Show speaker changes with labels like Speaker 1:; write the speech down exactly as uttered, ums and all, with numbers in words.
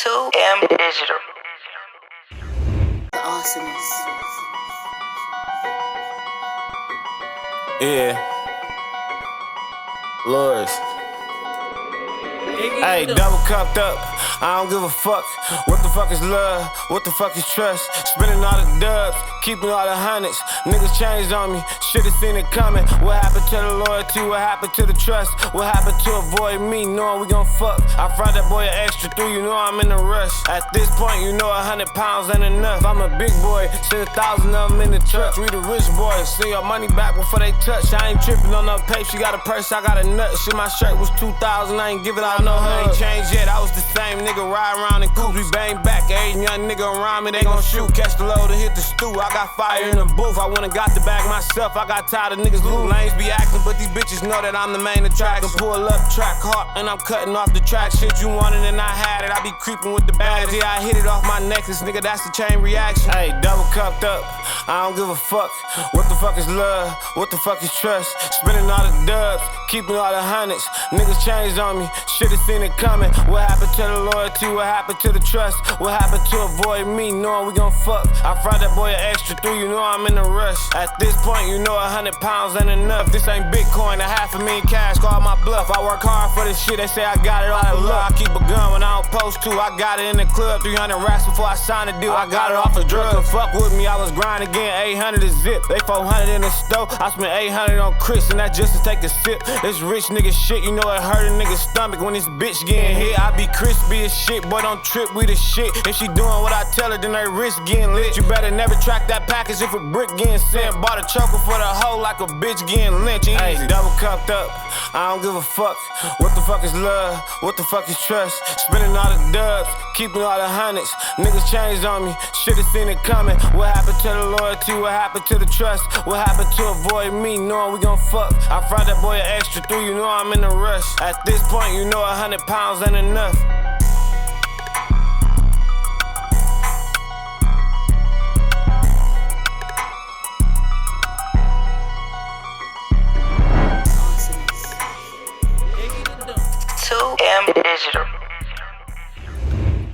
Speaker 1: two M Digital.
Speaker 2: The awesomeness.
Speaker 3: Yeah. Lords. Hey, double cupped up. I don't give a fuck. What the fuck is love? What the fuck is trust? Spending all the dubs, keeping all the hundreds. Niggas changed on me, should've seen it coming. What happened to the loyalty? What happened to the trust? What happened to avoid me, knowing we gon' fuck? I fried that boy an extra three, you know I'm in a rush. At this point, you know a hundred pounds ain't enough. I'm a big boy, send a thousand of them in the truck. We the rich boys, send your money back before they touch. I ain't tripping on no paper, she got a purse, I got a nut. Shit, my shirt was two thousand, I ain't giving out no hug. Ain't changed yet, I was the same nigga, ride around in coops. We bang back, every young nigga around me, they gon' shoot. Catch the load and hit the stew, I got fire in the booth. I went and got the bag myself, I got tired of niggas lose. Lanes be acting, but these bitches know that I'm the main attraction. Pull up track hard, and I'm cutting off the track. Shit you wanted and I had it, I be creeping with the bags. Yeah, I hit it off my necklace, nigga, that's the chain reaction. Hey, double cupped up, I don't give a fuck. What the fuck is love? What the fuck is trust? Spending all the dubs, keeping all the hundreds. Niggas changed on me, should've seen it coming. What happened to the loyalty? What happened to the trust? What happened to avoid me, knowing we gon' fuck? I fried that boy an extra three, you know I'm in a rush. At this point, you know a hundred pounds ain't enough. This ain't Bitcoin, a half a million cash, call my bluff. I work hard for this shit, they say I got it off the luck. I keep a gun when I don't post to. I got it in the club, three hundred racks before I signed a deal. I got it off a drug. Couldn't fuck with me, I was grinding again, eight hundred a zip. They four hundred in the store, I spent eight hundred on Chris, and that just to take a sip. This rich nigga shit, you know it hurt a nigga's stomach when this bitch getting hit. I be crispy as shit, boy, don't trip, we the shit. If she doing what I tell her, then her wrist getting lit. You better never track that package if a brick getting sent. Bought a choker for the hoe like a bitch getting lynched. Hey, double cupped up, I don't give a fuck. What the fuck is love? What the fuck is trust? Spending all the dubs, keeping all the hundreds. Niggas changed on me, should've seen it coming. What happened to the loyalty? What happened to the trust? What happened to avoid me, knowing we gon' fuck? I fried that boy an extra three, you know I'm in a rush. At this point, you know a hundred pounds ain't enough.
Speaker 1: two M Digital.